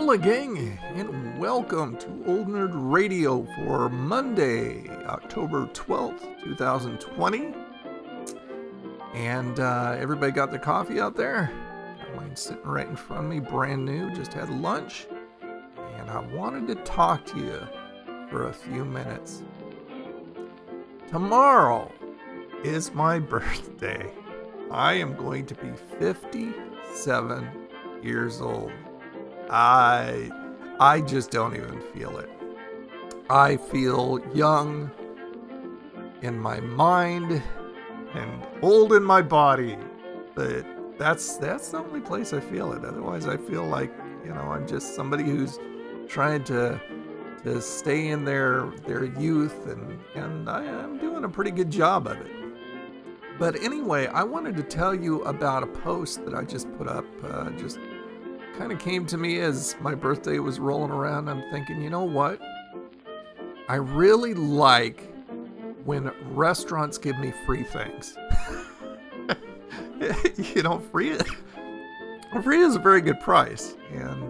Hola gang, and welcome to Old Nerd Radio for Monday, October 12th, 2020. And everybody got their coffee out there? Got mine sitting right in front of me, brand new, just had lunch. And I wanted to talk to you for a few minutes. Tomorrow is my birthday. I am going to be 57 years old. I just don't even feel it. I feel young in my mind and old in my body, but that's the only place I feel it. Otherwise, I feel like, I'm just somebody who's trying to stay in their youth, and I am doing a pretty good job of it. But anyway, I wanted to tell you about a post that I just put up, just kind of came to me as my birthday was rolling around. I'm thinking, you know what? I really like when restaurants give me free things. Free is a very good price. And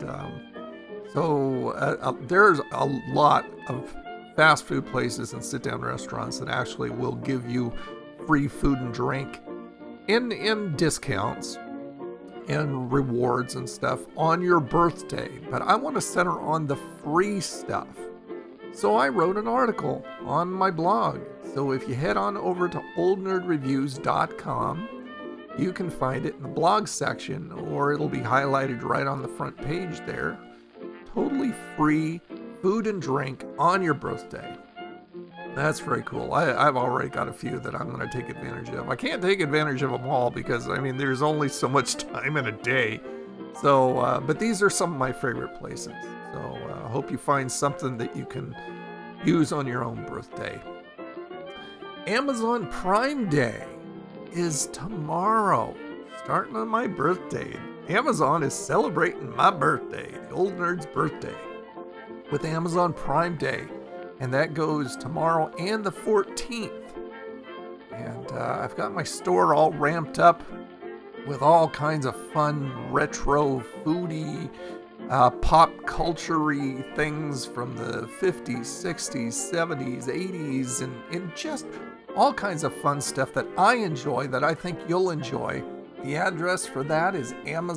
so there's a lot of fast food places and sit-down restaurants that actually will give you free food and drink in discounts and rewards and stuff on your birthday, but I want to center on the free stuff. So I wrote an article on my blog. So if you head on over to oldnerdreviews.com, you can find it in the blog section, or it'll be highlighted right on the front page there. Totally free food and drink on your birthday. That's very cool. I've already got a few that I'm going to take advantage of. I can't take advantage of them all because, there's only so much time in a day. So, but these are some of my favorite places. So I hope you find something that you can use on your own birthday. Amazon Prime Day is tomorrow, starting on my birthday. Amazon is celebrating my birthday, the old nerd's birthday, with Amazon Prime Day. And that goes tomorrow and the 14th. And I've got my store all ramped up with all kinds of fun, retro, foodie, pop culture-y things from the 50s, 60s, 70s, 80s, and just all kinds of fun stuff that I enjoy, that I think you'll enjoy. The address for that is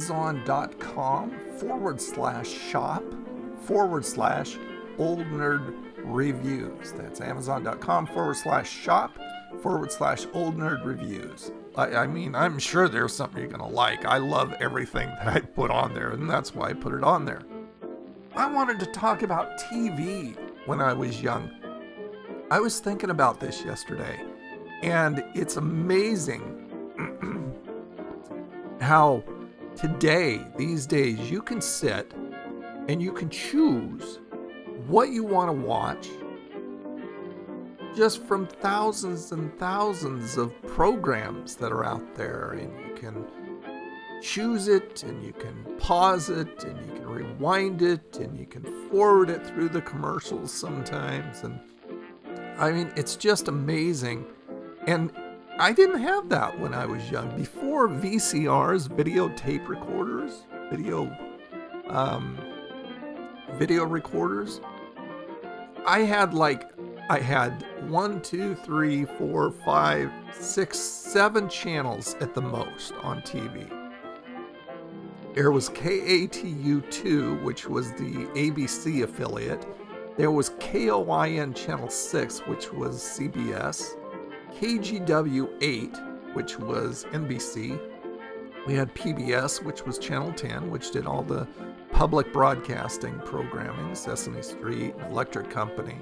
amazon.com/shop/Old Nerd Reviews. That's amazon.com/shop/Old Nerd Reviews. I'm sure there's something you're going to like. I love everything that I put on there, and that's why I put it on there. I wanted to talk about TV when I was young. I was thinking about this yesterday, and it's amazing how these days, you can sit and you can choose what you want to watch just from thousands and thousands of programs that are out there, and you can choose it, and you can pause it, and you can rewind it, and you can forward it through the commercials sometimes. And it's just amazing. And I didn't have that when I was young. Before VCRs, videotape recorders, video recorders, I had 1, 2, 3, 4, 5, 6, 7 channels at the most on TV. There was KATU2, which was the ABC affiliate. There was KOIN Channel 6, which was CBS. KGW8, which was NBC. We had PBS, which was Channel 10, which did all the public broadcasting programming, Sesame Street, Electric Company.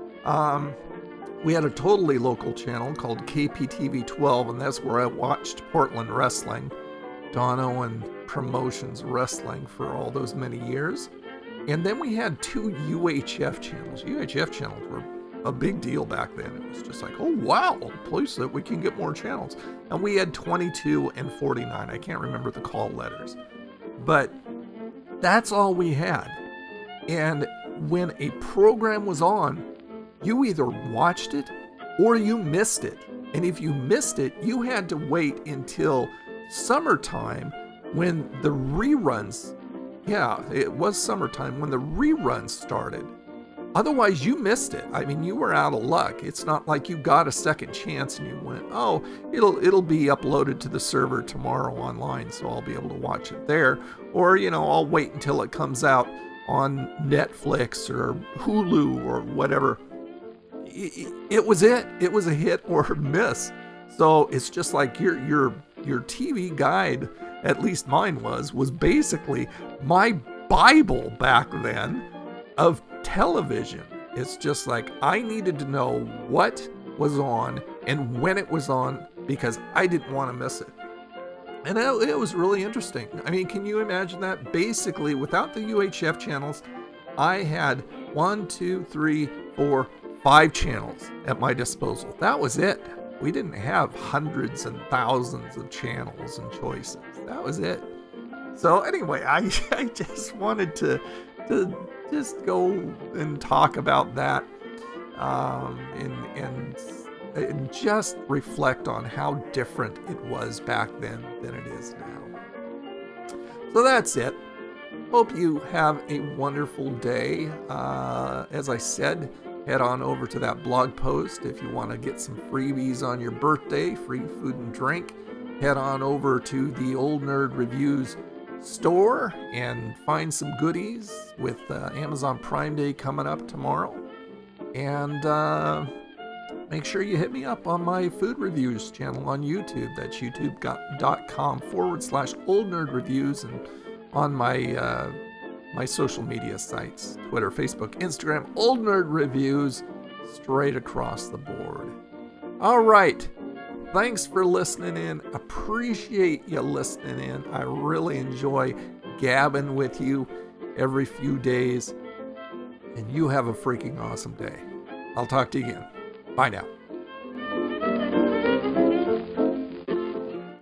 We had a totally local channel called KPTV 12, and that's where I watched Portland Wrestling, Don Owen Promotions Wrestling, for all those many years. And then we had 2 UHF channels. UHF channels were a big deal back then. It was just like, oh wow, please that we can get more channels. And we had 22 and 49. I can't remember the call letters, but that's all we had. And when a program was on, you either watched it or you missed it. And if you missed it, you had to wait until summertime when the reruns Yeah, it was summertime when the reruns started. Otherwise, you missed it. I mean, you were out of luck. It's not like you got a second chance and you went, oh, it'll be uploaded to the server tomorrow online, so I'll be able to watch it there. Or, I'll wait until it comes out on Netflix or Hulu or whatever. It was it. It was a hit or a miss. So it's just like your TV guide, at least mine was basically my Bible back then of television. It's just like I needed to know what was on and when it was on because I didn't want to miss it. And it was really interesting. I mean, can you imagine that? Basically, without the UHF channels, I had 5 channels at my disposal. That was it. We didn't have hundreds and thousands of channels and choices. That was it. So anyway, I just wanted to just go and talk about that and just reflect on how different it was back then than it is now. So that's it. Hope you have a wonderful day. As I said, head on over to that blog post if you want to get some freebies on your birthday, free food and drink. Head on over to the Old Nerd Reviews store and find some goodies with Amazon Prime Day coming up tomorrow. And make sure you hit me up on my food reviews channel on YouTube. That's youtube.com/Old Nerd Reviews, and on my my social media sites, Twitter, Facebook, Instagram, Old Nerd Reviews, straight across the board. All right. Thanks for listening in. Appreciate you listening in. I really enjoy gabbing with you every few days. And you have a freaking awesome day. I'll talk to you again. Bye now.